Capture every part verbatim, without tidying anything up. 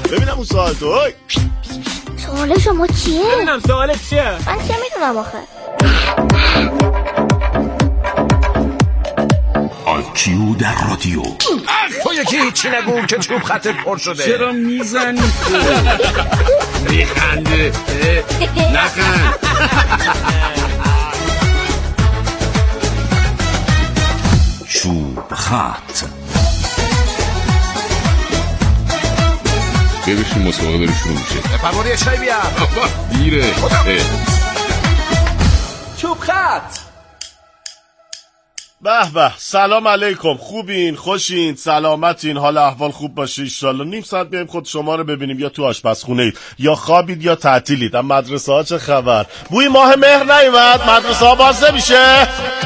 ببینم اون سوال تو. اوی سوال شما چیه؟ ببینم سوالت چیه؟ من چه میدونم آخه. آی کیو در رادیو. تو یکی هیچی نگو که چوب خطت پر شده. چرا میزنی تو؟ میخنده نخند. چوب خط. ببینیم مسابقه داره شروع میشه. پروری چای بیار. دیره. چوب خط. به به، سلام علیکم. خوبین؟ خوشین؟ سلامتین؟ حال احوال خوب باشه انشالله. نیم ساعت بیایم خود شما رو ببینیم، یا تو آشپزخونه اید یا خوابید یا تعطیلید. اما مدرسه ها چه خبر؟ بوی ماه مهر نیومد؟ مدرسه ها باز نمیشه؟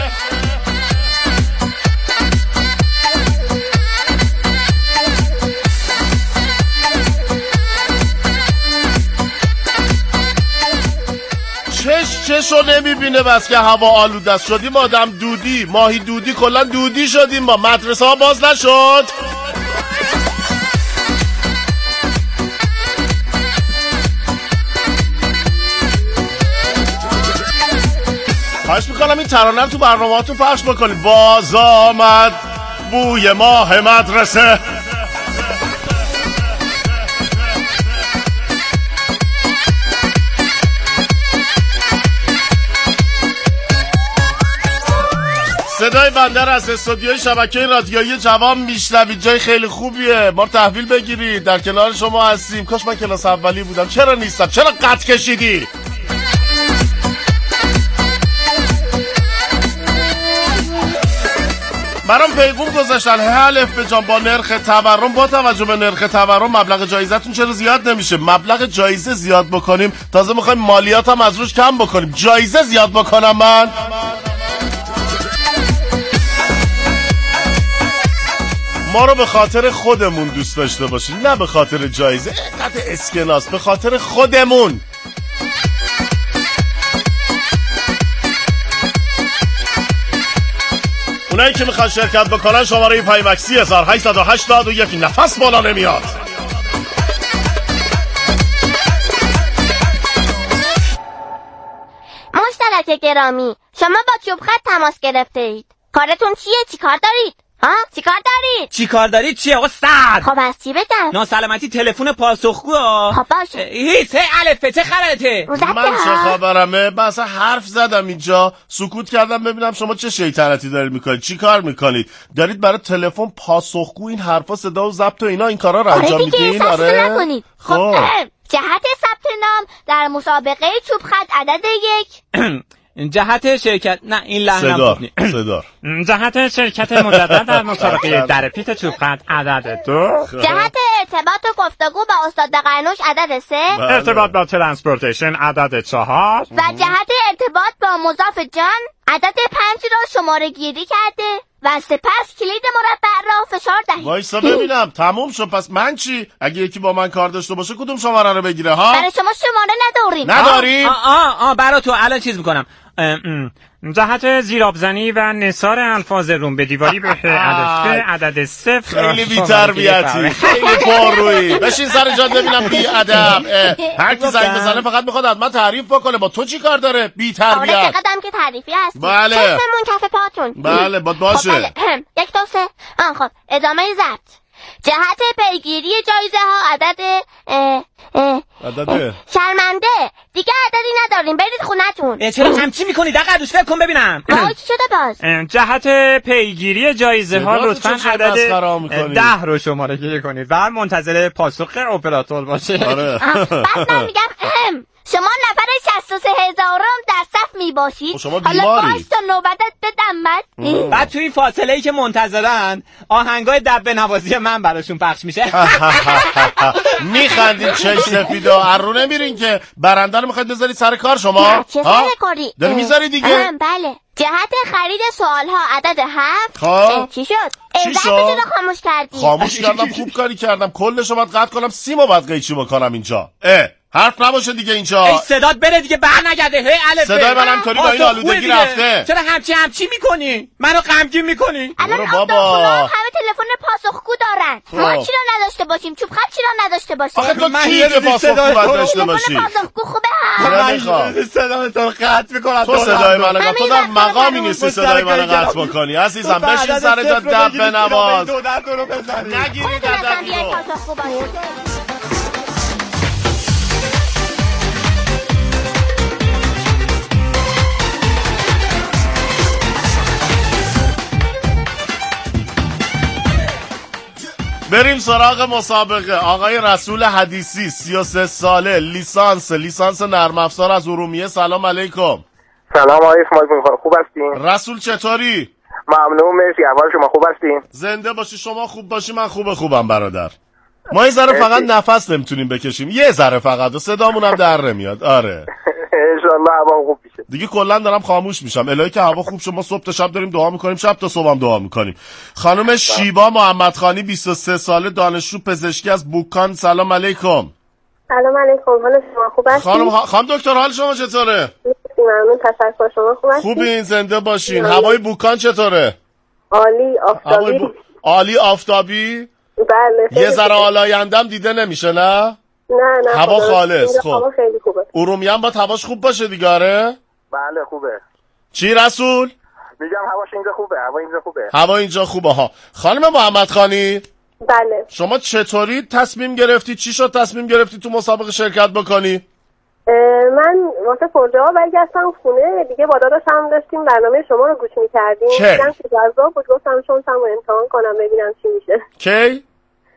چش چشو نمیبینه بس که هوا آلوده است. شدیم آدم دودی، ماهی دودی، کلا دودی شدیم ما. مدرسه ها باز نشد. خواهش میکنم این ترانه تو برنامه هاتون پخش بکنید. باز آمد بوی ماه مدرسه. صدای بندر از استودیوی شبکه رادیویی جوان میشنوید. جای خیلی خوبیه، ما تحویل بگیرید. در کنار شما هستیم. کاش من کلاس اولی بودم. چرا نیستم؟ چرا قط کشیدی؟ برام پیغام گذاشتن حلف به جان با نرخ تورم، با توجه به نرخ تورم مبلغ جایزتون چرا زیاد نمیشه؟ مبلغ جایزه زیاد بکنیم، تازه میخوایم مالیات هم از روش کم بکنیم. جایزه زیاد بکنم من؟ ما رو به خاطر خودمون دوست داشته باشین، نه به خاطر جایزه. اینقدر اسکناس، به خاطر خودمون. اونایی که میخوان شرکت بکنن شماره پیمکسی هزار هشتصد و هشتاد و یک. نفس بالا نمیاد. مشترک گرامی، شما با چوب خط تماس گرفته اید. کارتون چیه؟ چی کار دارید؟ ها؟ چی کار دارید؟ چی کار دارید چیه آقا سعد؟ خب از چی بگم؟ ناسلامتی تلفن پاسخگو. خب باشه. هیچ الفه چه خبرته؟ من چه خبرمه؟ من اصلا حرف زدم اینجا، سکوت کردم ببینم شما چه شیطنتی دارید میکنید. چی کار میکنید؟ دارید برای تلفن پاسخگو این حرفا صدا و ضبط و اینا این کارا رو انجام میدین؟ آره نکنید. خب جهت ثبت نام در مسابقه چوب خط عدد یک. جهت شرکت نه این لحنم صدار صدار جهت شرکت مجدد در مسابقه در پیت چوب خط عدد دو. جهت ارتباط و گفتگو با استاد قرنوش عدد سه. ارتباط با ترانسپورتیشن عدد چهار. و جهت ارتباط با مضاف جان عدد پنج را شماره گیری کرده و سپس کلید مربع را فشار دهید. وایسا ببینم تموم شد. پس من چی؟ اگه یکی با من کار داشته باشه کدوم شماره رو بگیره ها؟ برای شما شماره نداریم. نداریم؟ آه آه آه برای تو الان چیز میکنم. جهت زیرابزنی و نثار الفاظ روم به دیواری به عدد عدد صفر. خیلی بی‌تربیتی، خیلی پررویی. بشین سر جات ببینم بی ادب. هر کی زنگ بزنه فقط میخواد حتما تعریف بکنه. با تو چی کار داره؟ بی‌تربیت. آره چقدرم که تعریفی هستی. بله. چشممون کف پاتون. بله با باشه. خب بله. یک دو سه. آن خب ادامه ضبط. جهت پیگیری جایزه ها عدد اه اه عدد شرمنده دیگه عددی نداریم، برید خونتون. چرا همچی میکنی؟ دقیقاً فکر کن ببینم. آه چی شده باز؟ جهت پیگیری جایزه ها لطفاً عدد ده رو شماره گیری کنید و منتظر پاسخ اپراتور باشه. آره. بعد من میگم شما نفر شصت و سه هزارم در صف میباشید. حالا باش تا نوبتت بدم من. بعد توی فاصله ای که منتظرن آهنگای دبه نوازی من براشون پخش میشه. میخندید چش سفیدا. ارو نمیرین که برنده رو میخواید بذارید سر کار شما؟ چه سر کاری؟ داری میذاری دیگه؟ بله. جهت خرید سوال ها عدد هفت. خب چی شد؟ چی شد؟ خاموش کردی. خاموش کردم. خوب کاری کردم. کلشو باید قطع کنم. سیمو باید قیچی بکنم اینجا. اه حرف نباشه دیگه اینجا. ای صدات بره دیگه بر نگرده. هی الف صدای من همطوری با این آلودگی رفته. چرا همچی همچی میکنی؟ منو غمگین میکنی؟ الان بابا همه تلفن پاسخگو دارن. ما چرا نداشته باشیم؟ چوب خط چرا نداشته باشیم؟ آخه تو کی که پاسخگو باید داشته باشی؟ پاسخگو خوبه من صدای تو قطع میکنم. تو صدای منو قطع، تو در مقامی نیستی صدای منو قطع بکنی. عزیزم بشین سر جا دب بنواز. نگیرید عددی رو. بریم سراغ مسابقه. آقای رسول حدیثی سی و سه ساله، لیسانس لیسانس نرم افزار از ارومیه. سلام علیکم. سلام آقای اسماعیل، خوب هستین؟ رسول چطوری؟ ممنون مرسی. اول شما خوب هستین؟ زنده باشی. شما خوب باشی من خوب خوبم برادر. ما یه ذره فقط نفس نمیتونیم بکشیم، یه ذره فقط، و صدامون هم در نمیاد. آره انشالله هوا خوب میشه. دیگه کلا دارم خاموش میشم. الهی که هوا خوب شه. ما صبح تا شب داریم دعا میکنیم، شب تا صبح هم دعا میکنیم. خانم شیبا محمدخانی بیست و سه ساله، دانشجو پزشکی از بوکان. سلام علیکم. سلام علیکم. حال شما خوب هستین؟ خانم ها... خانم دکتر حال شما چطوره؟ ممنون، تشکر. شما خوب هستین؟ خوبین، زنده باشین. هوای بوکان چطوره؟ عالی، آفتابی. بو... عالی آفتابی؟ بله. یه ذره آلایندم دیده نمیشه نه؟ نه نه. هوا خالص. خب هوا خیلی خوبه. ارومیه هم باید هواش خوب باشه دیگه. آره؟ بله خوبه. چی رسول؟ میگم هواش اینجا خوبه. هوا اینجا خوبه. هوا اینجا خوبه ها. خانم محمدخانی، بله. شما چطوری تصمیم گرفتی؟ چی شد تصمیم گرفتی تو مسابقه شرکت بکنی؟ من واسه پروژه‌ها برگشتم خونه دیگه، با داداشم داشتیم برنامه شما رو گوش می‌کردیم. دیدم که جذاب بود، گفتم شانسم رو امتحان کنم ببینم چی میشه. کی؟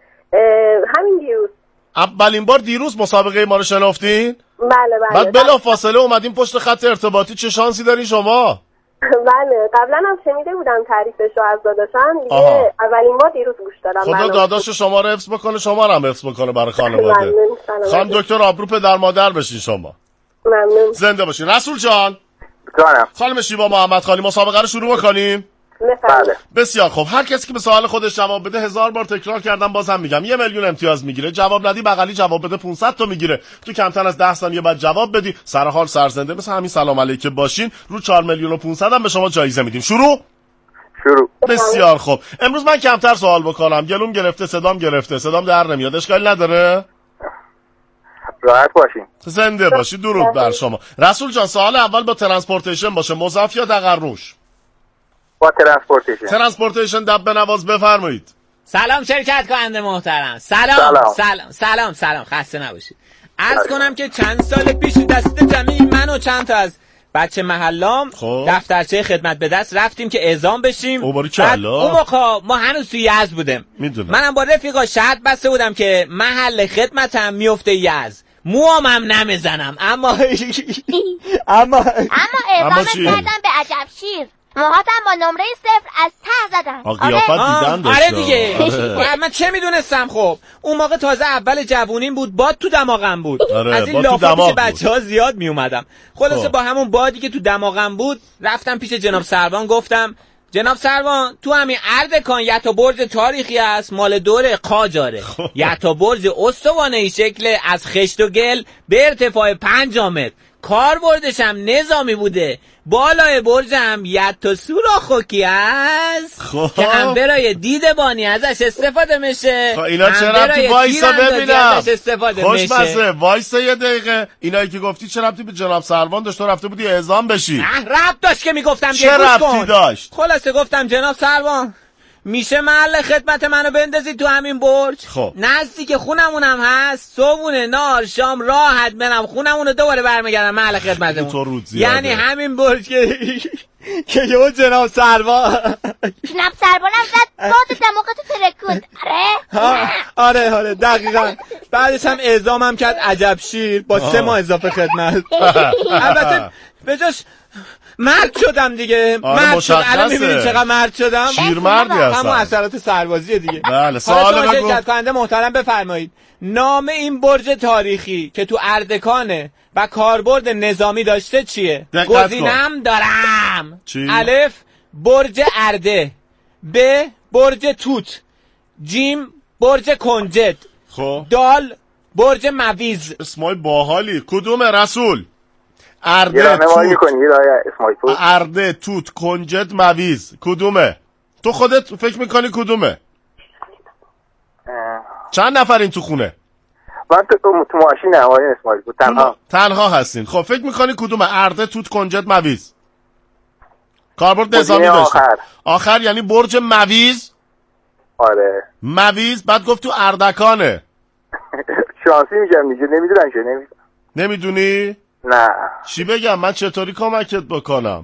همین دیروز. اولین بار دیروز مسابقه ما رو شنفتین؟ بله بله. بعد بلافاصله اومدیم پشت خط ارتباطی. چه شانسی دارین شما؟ بله، قبلا هم شنیده بودم تعریفش رو از داداشم دیگه. آها. اولین بار دیروز گوش دادم. خدا داداش شما رو حفظ بکنه، شما رو هم حفظ بکنه برای خانواده. خانم دکتر آبرو پدر مادر بشین شما. ممنون. زنده باشین. رسول جان. جانم. خانم شیبا محمدخانی، مسابقه رو شروع بکنیم. بله. بسیار خوب. هر کسی که به سوال خودش جواب بده، هزار بار تکرار کردم بازم میگم، یه میلیون امتیاز میگیره. جواب ندی بغلی جواب بده پانصد تا میگیره. تو کمتر از ده ثانیه بعد جواب بدی، سر حال سرزنده مثل همین سلام علیکم باشین، رو چهار میلیون و پانصد هم به شما جایزه میدیم. شروع شروع. بسیار خوب. امروز من کمتر سوال بکنم، گلوم گرفته، صدام گرفته، صدام در نمیاد. اشکالی نداره؟ راحت باشین. زنده باشی. درود بر شما. رسول جان، سوال اول با ترانسپورتیشن باشه، مضاف یا تقرش؟ با ترانسپورتیشن. ترانسپورتیشن دب بنواز بفرمایید. سلام شرکت کننده محترم. سلام سلام سلام سلام, سلام. خسته نباشید. عرض کنم که چند سال پیش دست جمعی من و چند تا از بچه محلام دفترچه خدمت به دست رفتیم که اعزام بشیم. او باری کلا. اون موقع ما هنوز توی یزد بودیم. میدونم. منم با رفیقا شرط بسته بودم که محل خدمتم میفته یزد. موام هم نمیزنم، اما اما اما اعزامت کردم به عجب شیر. موهاتم با نمره صفر از ته زدن. قیافت دیدن داشت. آره دیگه. من چه میدونستم. خب اون موقع تازه اول جوونیم بود، باد تو دماغم بود. آره، از این لافا پیش بچه ها زیاد میومدم. خلاصه با همون بادی که تو دماغم بود رفتم پیش جناب سروان، گفتم جناب سروان تو همین اردکان یه تا برج تاریخی است مال دور قاجاره، یه تا برج استوانه‌ای شکل از خشت و گل به ارتفاع پنج متر، کاربردش هم نظامی بوده، بالای برج هم یه تا سوراخ خوکی است که هم برای دید بانی ازش استفاده میشه. خب اینا چه ربطی؟ وایسا ببینم. خوشمزه. وایسا یه دقیقه. اینایی که گفتی چه ربطی به جناب سروان داشت؟ تو رفته بودی اعزام بشی. نه ربط داشت که میگفتم چه ربطی داشت؟ خلاصه گفتم جناب سروان میشه محل خدمت منو بندازید تو همین برج؟ خب نزدیک خونمونم هست، صبحونه نار شام راحت برم خونمونو دوباره برمیگردم محل خدمتمون. یعنی همین برج که که یه جناب سروان جناب سروانم زد باد دماغتو ترکوند. آره آره آره دقیقاً. بعدش هم اعزامم کرد عجب شیر با سه ماه اضافه خدمت. البته به جاش مرد شدم دیگه. آره مرد شدم. الان میبینید چقدر مرد شدم. شیر مردی هستم. همون اثرات سربازیه دیگه. بله. سوال بگو. شرکت کننده محترم بفرمایید نام این برج تاریخی که تو اردکانه و کاربرد نظامی داشته چیه؟ گزینم دارم. چی؟ الف برج ارده، ب برج توت، جیم برج کنجد، خب دال برج مویز. اسمای باحالی. کدومه رسول؟ ارده توت ارده توت کنجد مویز کدومه؟ تو خودت فکر میکنی کدومه؟ چند نفرین تو خونه؟ من تو, تو ماشینم آقای اسماعیل پور. تنها تنها هستین. خب فکر میکنی کدوم؟ ارده، توت، کنجد، مویز؟ کاربرد نظامی داشت. آخر آخر یعنی برج مویز. آره مویز. بعد گفت تو اردکانه. شانسی میگم دیگه، نمیدونم چه. نمیدونم. نمیدونی؟ نه. چی بگم؟ من چطوری کمکت بکنم؟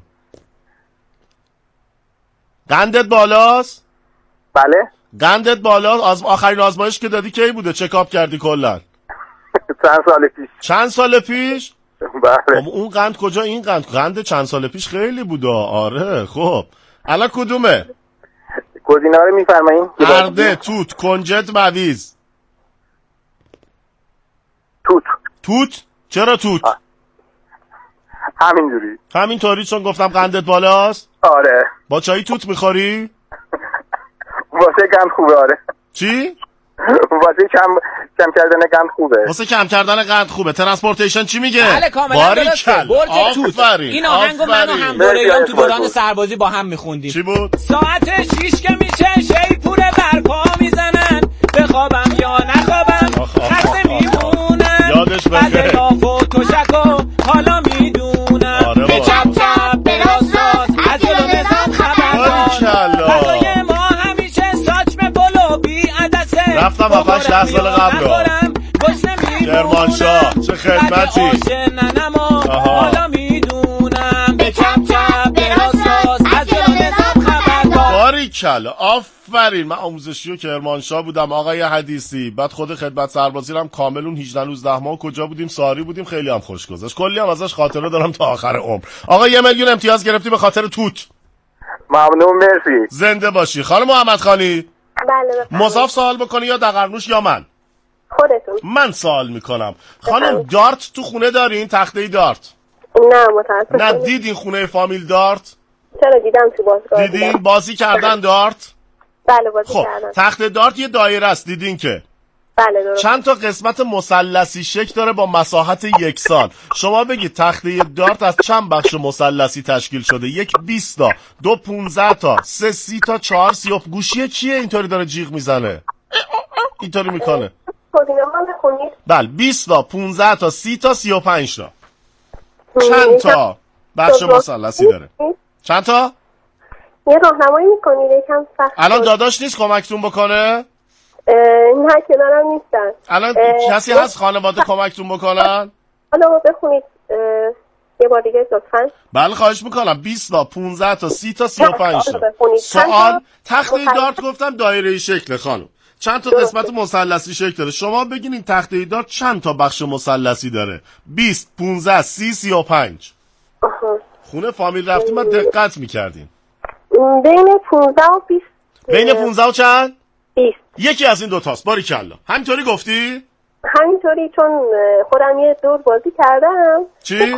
قندت بالاست؟ بله. قندت بالاست؟ آز... آخرین آزمایش که دادی کی بوده؟ چکاپ کردی کلا؟ چند سال پیش. چند سال پیش؟ بله. خب اون قند کجا؟ این قند قند چند سال پیش خیلی بوده. آره خب الان کدومه؟ گزینه‌ها رو میفرمایید؟ ارده، توت، کنجد، مویز. توت. توت؟ چرا توت؟ همینجوری. همینطوری چون گفتم قندت بالاست؟ آره. با چای توت میخوری؟ واسه قند خوبه. آره. چی؟ واسه کم کم کردن قند خوبه. واسه کم کردن قند خوبه. ترانسپورتیشن چی میگه؟ بله کاملا درسته. برج توت. این آهنگو من و هم دوره‌ام تو دوران سربازی با هم میخوندیم. چی بود؟ ساعت شیش که میشه شیپور برپا میزنن، بخوابم یا نخوابم خسته میمونم، یادش بخیر. بعد لاف و تشک و حالا میدونم، به چپ چپ به راست راست از جلو نظام خبردار، غذای ما همیشه ساچمه بلو بی عدسه، رفتم هفتش ده سال قبل رو کرمانشاه. چه خدمتی. حالا میدونم، به چپ چپ به راست راست از جلو نظام خبردار. باریکلا آفرین. من آموزشی و کرمانشاه بودم آقای حدیثی. بعد خود خدمت سربازی هم کامل اون هجده نوزده ماه کجا بودیم؟ ساری بودیم. خیلی هم خوش گذشت. کلی هم ازش خاطره دارم تا آخر عمر. آقا یه میلیون امتیاز گرفتی به خاطر توت. ممنون، مرسی. زنده باشی. خانم محمد خانی. بله. مضاف سوال بکنی یا دقرنوش یا من؟ خودتون. من سوال میکنم. خانم دارت تو خونه دارین؟ تخته دارت؟ نه متاسفم. نه دیدین خونه فامیل دارت؟ چرا دیدم تو بازگاه. دیدین بازی کردن دارت؟ بله بازی خب کردن. تخته دارت یه دایره است، دیدین که؟ بله درست. چند تا قسمت مثلثی شکل داره با مساحت یکسان. شما بگید تخته دارت از چند بخش مثلثی تشکیل شده؟ یک بیست تا، دو پونزده تا، سه سی تا، چهار سی. گوشی کیه اینطوری داره جیغ میزنه؟ اینطوری میکنه. گزینه‌ها بخونید. بله بیست تا، پونزده تا، سی تا، سی و پنج تا. چند تا بخش مثلثی داره؟ چند تا؟ یه راهنمایی میکنید یکم سخت. الان داداش نیست کمکتون بکنه؟ نه کنارم نیستن. الان کسی هست خانواده کمکتون بکنن؟ حالا بخونید یه بار دیگه لطفاً. بله خواهش میکنم. بیست تا، پونزده تا، سی تا، سی و پنج تا. سوال تخته دارت گفتم دایره شکل خانم. چند تا قسمت مثلثی شکل داره؟ شما بگین این تخته دارت چند تا بخش مثلثی داره؟ بیست، پونزده، سی، سی و پنج. خونه فامیل رفتیم ما دقت میکردیم. بین پونزده و بیست. بین پونزده و چند؟ بیست. یکی از این دوتاست. باریکلا. همینطوری گفتی؟ همینطوری چون خودم یه دور بازی کردم. چی؟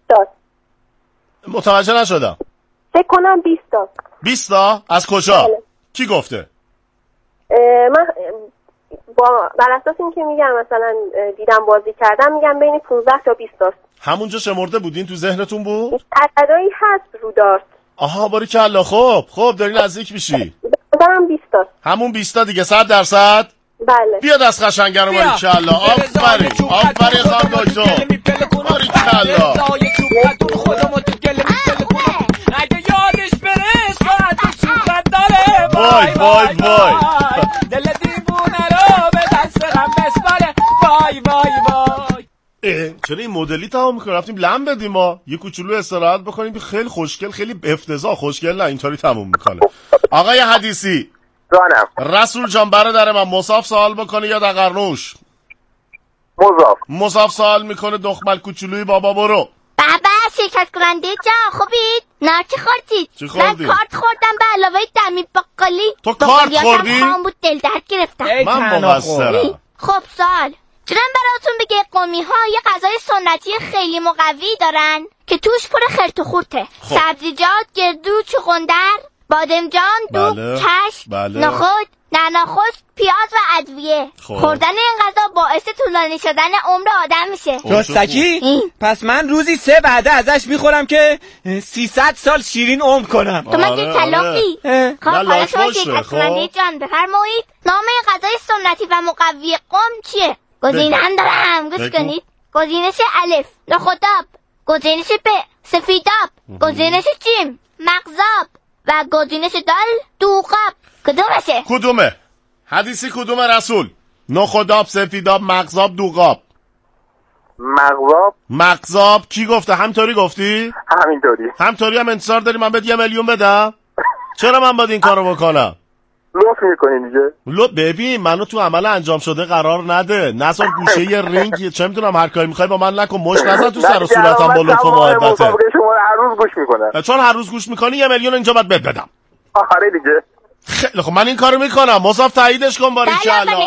متوجه نشدم. فکر کنم بیست تا. بیست تا؟ از کجا؟ بله. کی گفته؟ من با بر اساس این که میگم مثلا دیدم بازی کردم میگم بین پونزده تا بیست تاست. همونجا شمرده بودین؟ تو ذهنتون بود؟ عددی هست رو دارت. آها باریکلا. خب خب داری نزدیک میشی. دارم بیست تاست. همون بیست تا دیگه. صد درصد؟ بله. بیا دست قشنگه رو باریکلا. آفرین آفرین خانم دکتر. باریکلا. اگه یادش بره ساعت چوبت داره. وای وای وای. دل دیوونه رو به دست غم بسپاره. وای وای وای. چرا این مدلی تمام میکنه؟ رفتیم لم بدیم ما یه کوچولو استراحت بکنیم. خیلی خوشگل، خیلی افتضاح خوشگل. نه اینطوری تموم میکنه. آقای حدیثی جانم. رسول جان برادر من مصاف سوال بکنه یا دقرنوش؟ مضاف. مصاف سوال میکنه. دخمل کوچولوی بابا برو. بابا شرکت کننده جان خوبید؟ نه چی خوردید؟ چی خوردی؟ من کارت خوردم به علاوه دمی بقالی. تو کارت خوردی؟ خام بود دل درد گرفتم. من مقصرم. خب سال چرا براتون بگه قومی ها یه غذای سنتی خیلی مقوی دارن که توش پر خرت و خورته. خب. سبزیجات، گردو، چغندر، بادمجان، دوغ، بله. چشم، بله. نخود، نعناخشک، پیاز و ادویه. خب. خوردن این غذا باعث طولانی شدن عمر آدم میشه. رستکی؟ پس من روزی سه وعده ازش میخورم که سیصد سال شیرین عمر کنم. تو مگه کلاقی؟ خب حالا شما شرکت کننده جان بفرمایید نام غذای سنتی و مقوی قوم چیه؟ گزینه هم دارم گوش کنید. گزینش الف نخودآب، گزینش ب سفیدآب، گزینش جیم مغزآب و گزینش دال دوغآب. کدومشه؟ کدومه؟ حدیثی کدومه رسول؟ نخودآب، سفیدآب، مغزآب، دوغآب. مغزآب. مغزآب کی گفته؟ همطوری گفتی؟ همینطوری. همطوری هم انتظار داری من بهت یه میلیون بدم؟ چرا من باید این کارو بکنم؟ لطف میکنی دیگه. لو ببین منو تو عمل انجام شده قرار نده. نذار گوشه یه رینگ چه میدونم هر کاری میخوای با من نکن. مش نزن تو سر و صورتم با لطف و محبت. شما هر روز گوش میکنم. چون هر روز گوش میکنی یه میلیون اینجا باید بهت بدم. آره دیگه. خیلی خب من این کارو میکنم. مصاف تاییدش کن باریکلا.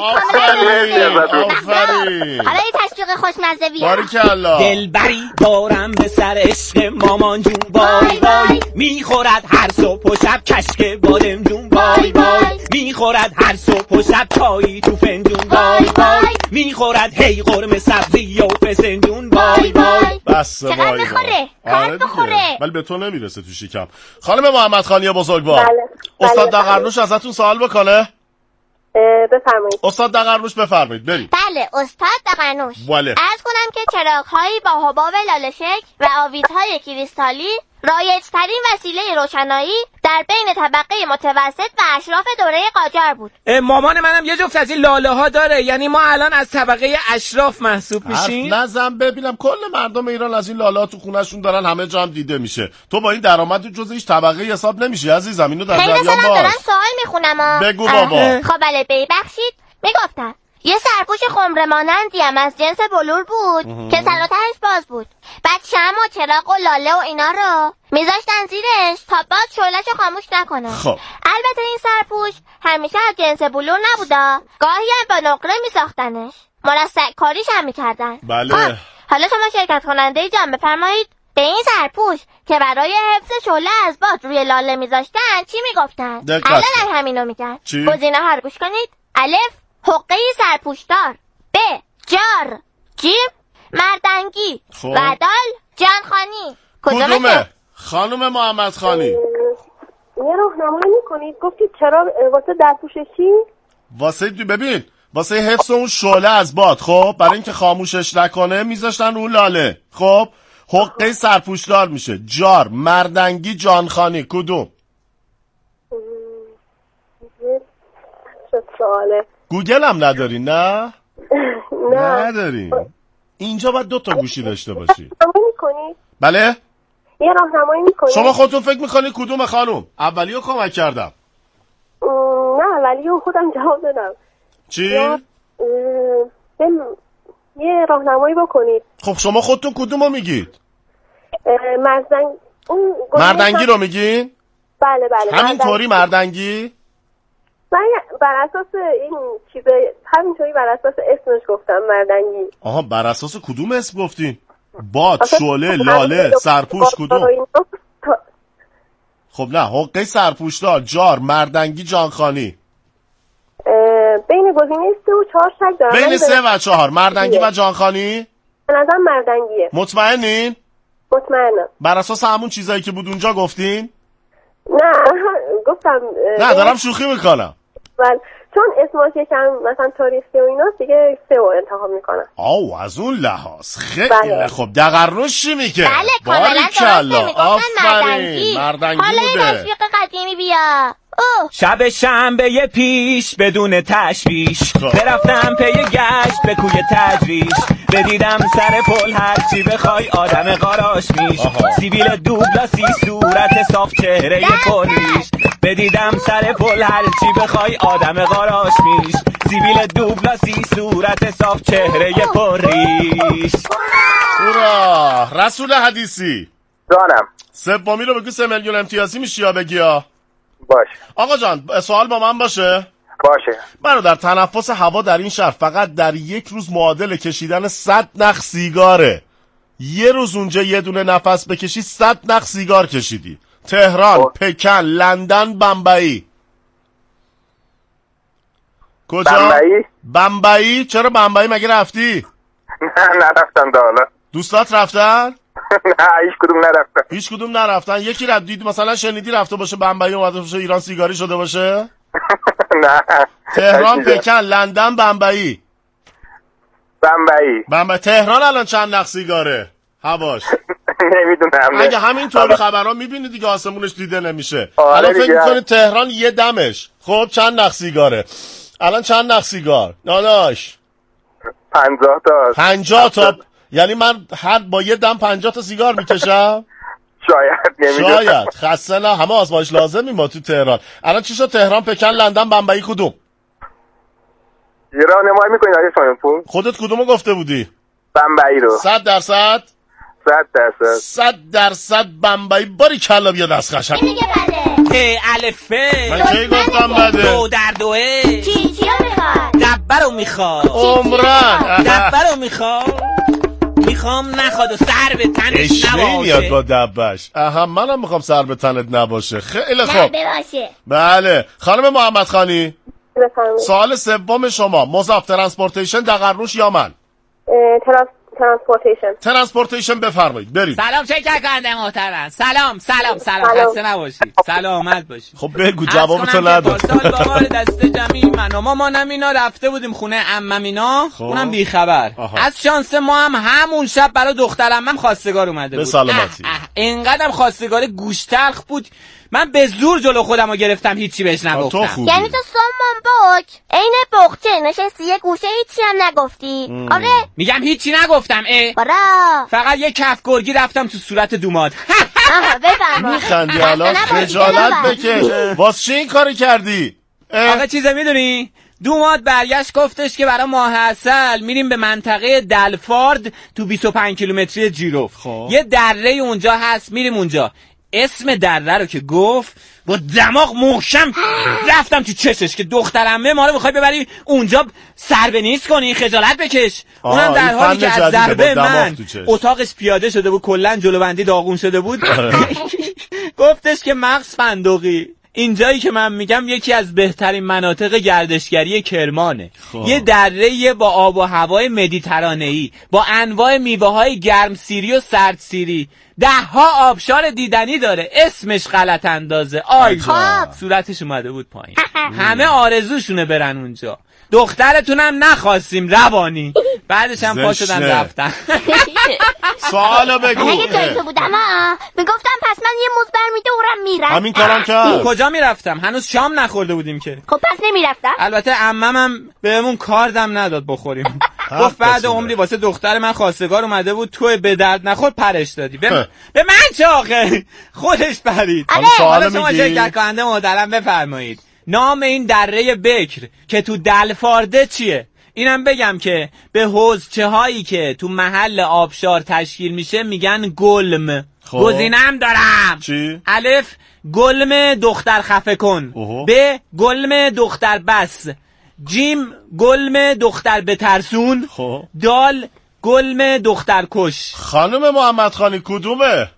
آفرین آفرین. حالا یه تشویق خوشمزه بیا. باریکلا. دلبری دارم به سر عشق مامان جون وای وای، میخورد هر صبح و شب کشک بادم جون وای وای، میخورد هر صبح و شب چایی تو فنجون وای وای، میخورد هی قرمه سبزی و فسنجون وای وای. بس وای چقدر بخوره؟ کارت بخوره. ولی به تو نمیرسه تو شکم. خانم محمد خانی بزرگوار. بله. استاد دقرنوش ازتون سوال بکنه؟ بفرمایید. استاد دقرنوش بفرمایید برید. بله استاد دقرنوش. بله. عرض کنم که چراغ‌هایی با حباب لاله شکل و آویزهای کریستالی رایج‌ترین وسیله روشنایی در بین طبقه متوسط و اشراف دوره قاجار بود. مامان منم یه جفت از این لاله ها داره. یعنی ما الان از طبقه اشراف محسوب میشیم. نزن ببینم کل مردم ایران از این لاله ها تو خونه‌شون دارن، همه جا هم دیده میشه. تو با این درآمد جزء هیچ طبقه حساب نمیشی عزیزم. اینو در جریان باش. دارم سوال میخونم. بگو بابا. خب بله ببخشید. میگفتم یه سرپوش خمره مانندی هم از جنس بلور بود که سر و تهش باز بود. بعد شمع و چراغ و لاله و اینا رو میذاشتن زیرش تا باد شعله‌شو خاموش نکنه. خب البته این سرپوش همیشه از جنس بلور نبودا، گاهی هم با نقره میساختنش، مرصع کاریش هم میکردن. بله. خب حالا شما شرکت کننده جان بفرمایید به این سرپوش که برای حفظ شعله از باد روی لاله میذاشتن چی میگفتن؟ الان هم همینو میگن. گزینه ها رو گوش کنید. الف حقه سرپوشدار، ب جار، جیم مردنگی خب. و دال جانخانی. کدومه؟ خانم محمد خانی یه راهنمایی میکنید؟ گفتید چرا واسه درپوششی؟ واسه ببین واسه حفظ اون شعله از باد. خب برای اینکه خاموشش نکنه میذاشتن اون لاله. خب حقه سرپوشدار میشه جار، مردنگی، جانخانی. کدوم؟ شد سواله. گوگل هم نداری نه؟ نه نداری. اینجا باید دو تا گوشی داشته باشی. راهنمایی میکنید؟ بله؟ یه راهنمایی میکنید؟ شما خودتون فکر میکنی کدوم خانم؟ اولیو کمک کردم. نه اولیو خودم جواب دادم. چی؟ یا یه راهنمایی بکنید. خب شما خودتون کدومو میگید؟ مردنگ اون مردنگی رو میگین؟ بله بله. همینطوری مردنگی؟ من بر اساس این چیزه همینطوری بر اساس اسمش گفتم مردنگی. آها بر اساس کدوم اسم گفتین؟ باد، شعله، لاله، سرپوش کدوم؟ خب نه حقه سرپوشدار، جار، مردنگی، جانخانی. بین گزینه سه و چهار شک دارم. بین سه و چهار مردنگی و جانخانی؟ به نظر مردنگیه. مطمئنین؟ مطمئنم. بر اساس همون چیزایی که بود اونجا گفتین؟ نه گفتم نه دارم شوخی میکنم. بله چون اسمش یکم مثلا تاریخی و ایناست دیگه سه و انتخاب میکنم. آو از اون لحاظ خیلی بله. خوب. دقرنوش چی میگه؟ بله کاملا درسته میگفتن مردنگی. مردنگی حالا این بوده. تشویق قدیمی بیا. اوه. شب شنبه پیش بدون تشویش برفتم پی گشت به کوی تجریش، بدیدم سر پل هرچی بخوای آدم قاراش میش، سیبیل دوبلاسی صورت صاف چهره پریش، بدیدم سر پل هرچی بخوای آدم قاراش میش، سیبیل دوبلاسی صورت صاف چهره پریش. اورا رسول حدیثی جانم. سومی رو بگو سه میلیون امتیازی میشی یا بگی یا؟ باش. آقا جان سوال با من باشه؟ باشه. برادر تنفس هوا در این شهر فقط در یک روز معادل کشیدن صد نخ سیگاره. یه روز اونجا یه دونه نفس بکشی صد نخ سیگار کشیدی. تهران، خب. پکن، لندن، بمبئی. کجا؟ بمبئی. بمبئی؟ چرا بمبئی مگه رفتی؟ نه نرفتم تا حالا. دوستات رفتن؟ نه هیچ کدوم نرفتن. هیچ کدوم نرفتن. یکی رفت دید مثلا شنیدی رفته باشه بمبئی اومده باشه ایران سیگاری شده باشه؟ نه. تهران، پکن، لندن، بمبئی. بمبئی. بمبئی. تهران الان چند نخ سیگاره؟ هواش نمیدونم. اگه همین طوری خبرها میبینی دیگه آسمونش دیده نمیشه. آره الان فکر دیگه. میکنی تهران یه دمش خب چند نخ سیگاره؟ الان چند نخ سیگار؟ داداش پنجاه تا. پنجاه تا. یعنی من هر با یه دم پنجاه تا سیگار میکشم؟ شاید نمیدونم. شاید. خسته نه، همه آزمایش لازمی ما تو تهران. الان چی شد؟ تهران، پکن، لندن، بمبئی کدوم؟ یه راهنمایی میکنید آقای سایمپور؟ خودت کدومو گفته بودی؟ بمبئی رو. صد درصد؟ صد درصد. صد درصد بمبئی. باری کلا بیا دست قشنگ. میگه بله. ه الفه. من کی گفتم بده؟ دو در دوه. چی چی رو میخواد؟ دبه رو میخواد. عمران دبه رو میخواد. میخوام نخواد و سر به تنش اشنه میاد با نباشه. دبش. اها منم میخوام سر به تنت نباشه. خیلی نه خوب. بباشه. بله خانم محمد خانی، بفرمایید. سوال سوم شما، مضاف ترانسپورتیشن دقرنوش یا من؟ اه، ترانس ترانسپورتیشن. ترانسپورتیشن بفرمایید برید. سلام شرکت کننده محترم. سلام سلام سلام سلام. خسته نباشید. سلامت باشید. خب بگو جوابتو نداد. پارسال با مال دست جمعی من و مامانم اینا رفته بودیم خونه عمم اینا، خب. اونم بیخبر. آها. از شانس ما هم همون شب برای دخترم هم خواستگار اومده بود. به سلامتی. اه اه اینقدرم خواستگار گوش تلخ بود من به زور جلو خودم رو گرفتم، هیچی بهش تو نگفتم. خوبی. یعنی تو سمون بک عین بخچه نشستی یه گوشه هیچی هم نگفتی؟ آره میگم هیچی نگفتم. اه برا. فقط یه کف گرگی رفتم تو صورت دوماد. آها بفرما. میخندی الان؟ خجالت بکش. واسه چی این کاری کردی؟ اه؟ آقا چیزه میدونی؟ دوماد برگشت گفتش که برای ماه عسل میریم به منطقه دلفارد تو بیست و پنج کیلومتری جیروف. خب. یه دره اونجا هست میریم اونجا. اسم دره رو که گفت با دماغ محکم رفتم تو چشش که دخترمه ما رو میخوای ببری اونجا سر به نیست کنی، خجالت بکش. آه، اونم در این حالی فن که از جدیده، ضربه با دماغ من تو چشم. اتاقش پیاده شده بود، کلا جلو بندی داغون شده بود. گفتش که مغز فندقی اینجایی که من میگم یکی از بهترین مناطق گردشگری کرمانه. خواه. یه دره با آب و هوای مدیترانه‌ای با انواع میوه‌های گرم سیری و سرد سیری، ده ها آبشار دیدنی داره. اسمش غلط اندازه. آی خب. صورتش اومده بود پایین. همه آرزوشونه برن اونجا. دخترتونم نخواستیم روانی. بعدش هم پا شدن زشته. رفتن. سوالو بگو. اگه جای تو بودم ها میگفتم پس من یه موز برمیده اورم میرم. همین کارم کرد. کجا میرفتم؟ هنوز شام نخورده بودیم که. خب پس نمیرفتم. البته عممم بهمون کاردم نداد بخوریم. گفت بعد بسونه. عمری واسه دختر من خواستگار اومده بود، تو به درد نخور پرش دادی. به, م... به من چه آخه؟ خودش پرید. آره. حالا شما میگی؟ شرکت کننده محترم بفرمایید نام این دره بکر که تو دلفارده چیه؟ اینم بگم که به حوضچه هایی که تو محل آبشار تشکیل میشه میگن گلم. خب. گزینم دارم. چی؟ الف گلم دختر خفه کن. اوهو. ب گلم دختر بس. جیم گلم دختر بترسون. خب. دال گلم دختر کش. خانم محمد خانی کدومه؟ اه،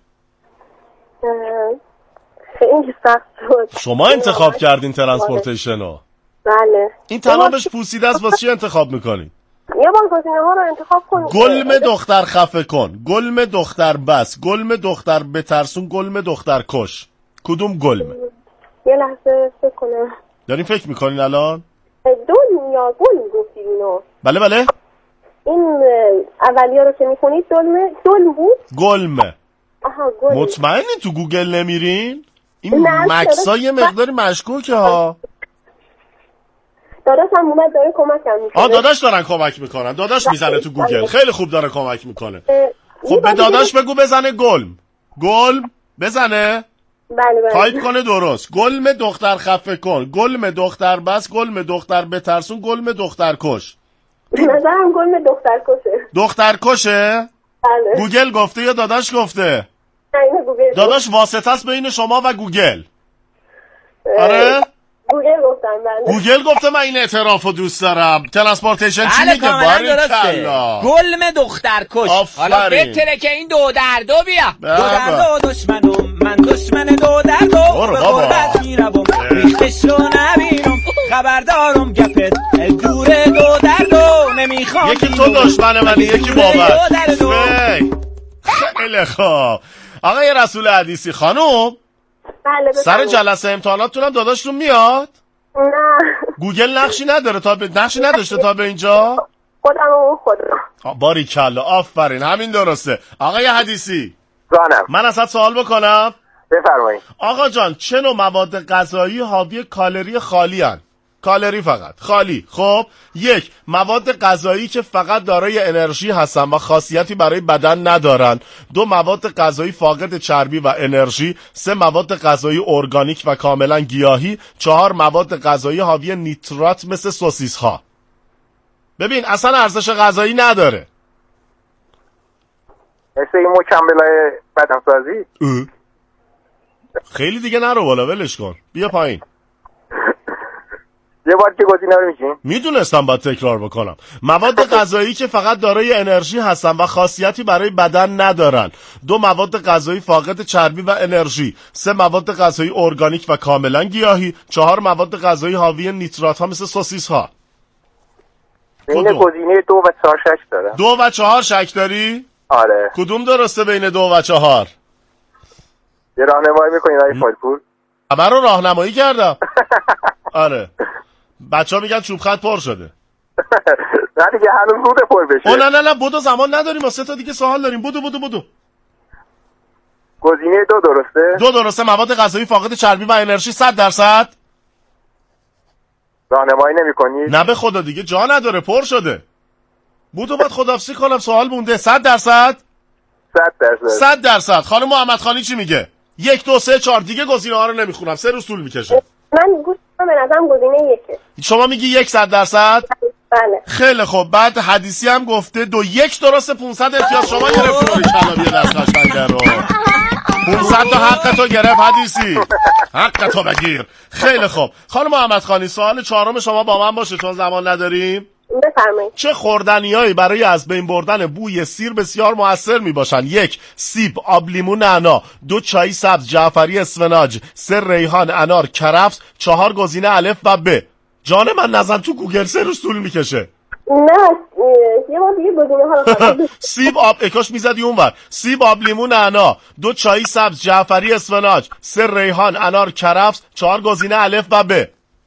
خیلی سخت شد. شما انتخاب کردین ترانسپورتیشنو. بله. این تمامش پوسیده است، واسه چی انتخاب میکنی؟ یه بار گزینه ها رو انتخاب کن. گلم دختر خفه کن، گلم دختر بس، گلم دختر بترسون، گلم دختر کش. کدوم گلمه؟ یه لحظه فکر کنم. دارین فکر میکنین الان؟ دلم یا گل گفتید اینو. بله بله. این اه، اولیا رو که میخونید دلمه دلم بود. گلمه. آها گل. مطمئنی تو گوگل نمیرین؟ این نه، مکسا چرا؟ یه مقداری مشکوکه ها. داداشم اومد داره کمکم میکنه. آه داداش دارن کمک میکنن. داداش میزنه تو گوگل. خیلی خوب داره کمک میکنه. خب به داداش بگو بزنه گلم. گلم بزنه. بله بله. تایپ کنه درست. گلم دختر خفه کن، گلم دختر بس، گلم دختر بترسون، گلم دختر کش. به نظرم گلم دختر کشه. دختر کشه؟ بله. گوگل گفته یا داداش گفته؟ نه اینو گوگل. داداش واسطه است بین شما و گوگل. آره؟ گوگل گفتم بله. گوگل گفته من این اعترافو دوست دارم. ترانسپورتیشن چی میگه؟ باری کلا گلم دخترکش. حالا بهتره که این دو در دو بیا. دو در دو دشمنم، من دشمن دو در دو. به غربت میروم ریختش رو نبینم، خبردارم گپت دوره دو در دو. نمیخوام یکی تو دشمن منی یکی بابت. خیلی خوب آقای رسول حدیثی خانم، بله سر جلسه امتحاناتتون هم داداشتون میاد؟ نه گوگل نقشی نداره تا به نقشی نداشته تا به اینجا؟ خودم اون خودم. باری کلا آفرین همین درسته. آقای حدیثی جانم من ازت سوال بکنم؟ بفرمایید. آقا جان چه نوع مواد غذایی حاوی کالری خالی هن؟ کالری فقط خالی. خب یک، مواد غذایی که فقط دارای انرژی هستن و خاصیتی برای بدن ندارن. دو، مواد غذایی فاقد چربی و انرژی. سه، مواد غذایی ارگانیک و کاملا گیاهی. چهار، مواد غذایی حاوی نیترات مثل سوسیس ها. ببین اصلا ارزش غذایی نداره. مثل این مکملای بدنسازی. خیلی دیگه نرو بالا ولش کن بیا پایین. یه بار که گزینه رو میگین؟ میدونستم باید تکرار بکنم. مواد غذایی که فقط دارای انرژی هستن و خاصیتی برای بدن ندارن. دو، مواد غذایی فاقد چربی و انرژی. سه، مواد غذایی ارگانیک و کاملا گیاهی. چهار، مواد غذایی حاوی نیترات ها مثل سوسیس ها. بین گزینه دو و چهار شک داره. دو و چهار شک داری؟ آره. کدوم درسته بین دو و چهار؟ یه راهنمایی میکنید آقای فالپور؟ من رو راهنمایی کردم. آره بچه ها میگن چوب خط پر شده. نه دیگه هنوز زوده پر بشه. او نه نه نه بودو زمان نداریم، ما سه تا دیگه سوال داریم. بودو بودو بودو. گزینه دو درسته؟ دو درسته. مواد غذایی فاقد چربی و انرژی صد درصد. راهنمایی نمی‌کنید؟ نه به خدا دیگه جا نداره پر شده. بودو باید خداحافظی کنم سوال مونده. صد درصد. صد درصد. صد درصد. خانم محمد خانی چی میگه؟ یک دو سه چهار دیگه گزینه ها رو نمیخونم سه روز طول میکشه. من گوش کنم به نظرم گزینه یکه. شما میگی یک صد درصد؟ بله. خیلی خوب بعد حدیثی هم گفته دو یک درسته. پونصد امتیاز شما گرفتی باری کلام یه دست قشنگه رو. پونصد تا حق تو گرفت حدیثی. حق تو بگیر. خیلی خوب خانم محمد خانی سوال چهارم شما با من باشه چون زمان نداریم. بفرمایید. چه خوردنیایی برای از بین بردن بوی سیر بسیار موثر می باشن؟ یک، سیب، آب لیمو، نعنا. دو، چای سبز، جعفری، اسفناج. سه، ریحان، انار، کرفس. چهار، گزینه الف و ب. جان من نزن تو گوگل سه روز طول میکشه. نه یه بار دیگه گزینه ها رو سیب، آب اکاش میزدی اونور. سیب، آب لیمو، نعنا. دو، چای سبز، جعفری، اسفناج. سه، ریحان، انار، کرفس. چهار، گزینه الف و ب.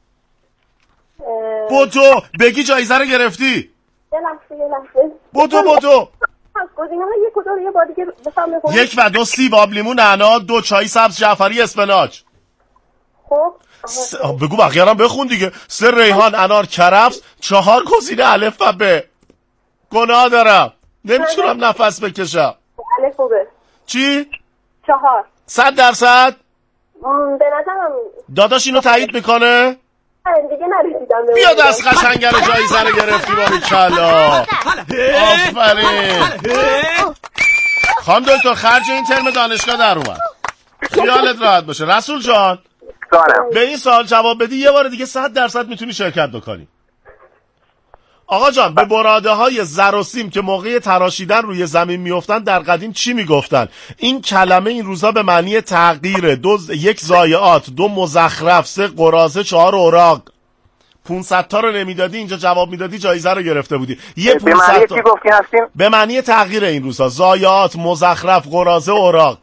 بودو بگی جایزه رو گرفتی. یه لحظه یه لحظه بودو بودو گزینه ها یک کدوم یه بار دیگه بفهم بخونم. یک و دو سیب، آب لیمو، نعنا. دو، چای سبز، جعفری، اسفناج. خب س... بگو بقیه هم بخون دیگه. سه، ریحان، انار، کرفس. چهار، گزینه الف و ب. گناه دارم نمیتونم نفس بکشم. الف و ب. چی؟ چهار. صد درصد؟ به نظرم داداش اینو تایید میکنه؟ دیگه نرسیدم. بیا دست قشنگه رو جایزه رو گرفتی باری کلا. آفرین. خانم دکتر خرج این ترم دانشگاه در اومد. خیالت راحت باشه. رسول جان جانم به این سوال جواب بدی یه بار دیگه صد درصد میتونی شرکت بکنی. آقا جان به براده های زر و سیم که موقع تراشیدن روی زمین میافتن در قدیم چی میگفتن؟ این کلمه این روزا به معنی تغییره. دو یک ضایعات، دو مزخرف، سه قراضه، چهار اوراق. پونصد تا رو نمیدادی اینجا جواب میدادی جایزه رو گرفته بودی. یه به معنی چی گفتی هستیم؟ به معنی تغییر این روزا. ضایعات، مزخرف، قراضه، اوراق.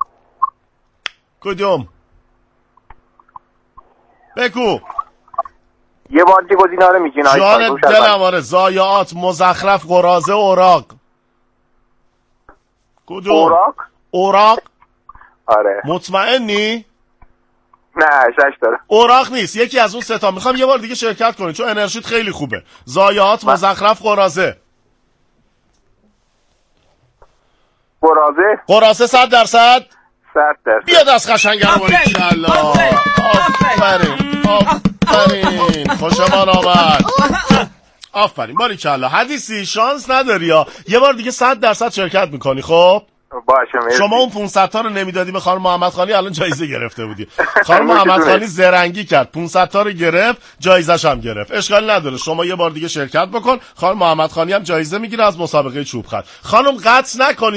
کدوم؟ بگو. یه بار دیگه گزینه رو میگین. جان دلم آره. ضایعات، مزخرف، قراضه، اوراق. کدوم؟ اوراق؟ اوراق؟ آره. مطمئنی؟ نه شش داره. اوراق نیست یکی از اون سه تا. میخوام یه بار دیگه شرکت کنی چون انرژیت خیلی خوبه. ضایعات، مزخرف، قراضه. قراضه؟ قراضه صد درصد؟ صد درصد. بیا دست قشنگه رو باری کلا. آفرین آفرین خوشمان آمد. آفرین باری کلا. حدیثی شانس نداری یا یه بار دیگه صد درصد شرکت میکنی. خب باشه مرسی. شما اون پانصد تا رو نمیدادی به خانم محمد خانی الان جایزه گرفته بودی. خانم محمد خانی زرنگی کرد، پانصد تا رو گرفت، جایزش هم گرفت. اشکال نداره، شما یه بار دیگه شرکت بکن، خانم محمد خانی هم جایزه میگیره از مسابقه چوب خط. خانم قطع نکنید.